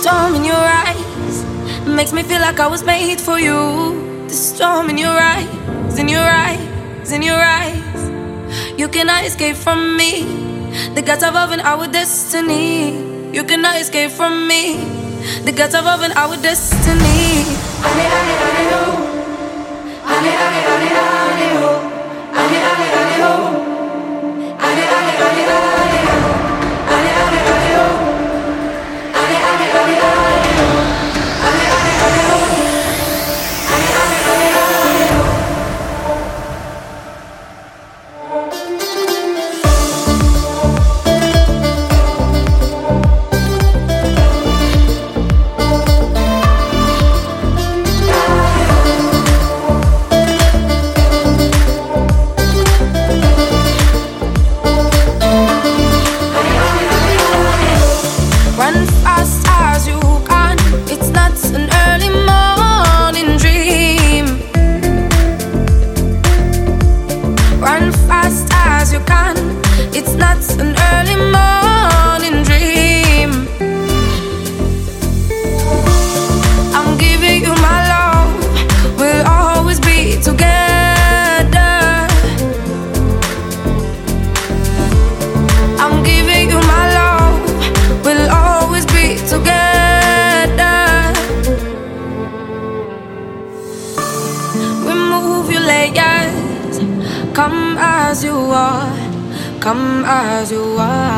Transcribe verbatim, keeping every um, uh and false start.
storm in your eyes makes me feel like I was made for you. The storm in your eyes, in your eyes, in your eyes. You cannot escape from me. The gods of love and our destiny. You cannot escape from me. The gods of love and our destiny. Ale, ale, ale, ho. Ale, ale, ale, ale, ho. Ale, ale, ale, ho. Ale, ale, ale, ale, ho. Ale, ale, ale, ho. Ale, ale, ale, ale, ho. Ale, ale, ale, ho. Ale, ale, ale, ale, ho. Come as you are, come as you are.